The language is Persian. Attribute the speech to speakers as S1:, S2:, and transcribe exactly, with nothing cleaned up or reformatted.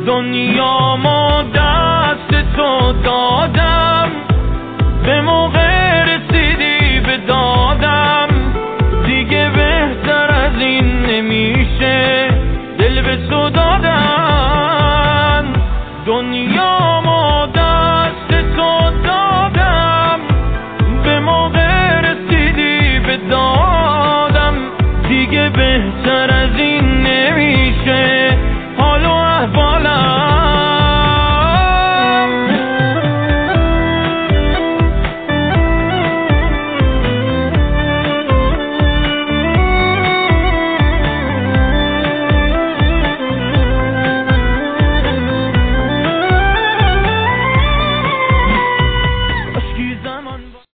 S1: دنیا ما دست تو دادم، به موقع رسیدی به دادم، دیگه بهتر از این نمیشه دل به تو دادن. دنیا ما دست تو دادم، به موقع رسیدی به دادم، دیگه بهتر از این نمیشه